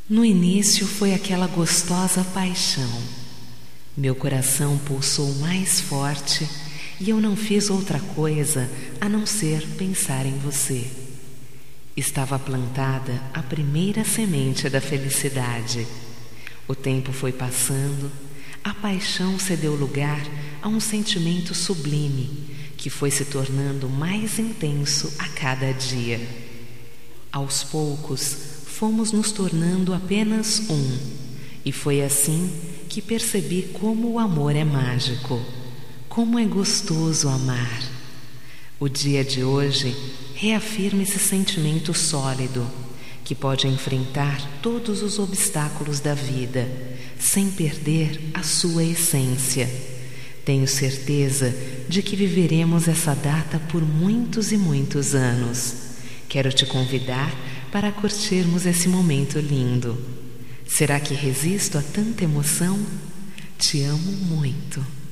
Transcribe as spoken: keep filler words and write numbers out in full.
No início foi aquela gostosa paixão. Meu coração pulsou mais forte e eu não fiz outra coisa a não ser pensar em você. Estava plantada a primeira semente da felicidade. O tempo foi passando, a paixão cedeu lugar a um sentimento sublime que foi se tornando mais intenso a cada dia. Aos poucos, fomos nos tornando apenas um, e foi assim que percebi como o amor é mágico, como é gostoso amar. O dia de hoje reafirma esse sentimento sólido, que pode enfrentar todos os obstáculos da vida, sem perder a sua essência. Tenho certeza de que viveremos essa data por muitos e muitos anos. Quero te convidar para curtirmos esse momento lindo. Será que resisto a tanta emoção? Te amo muito.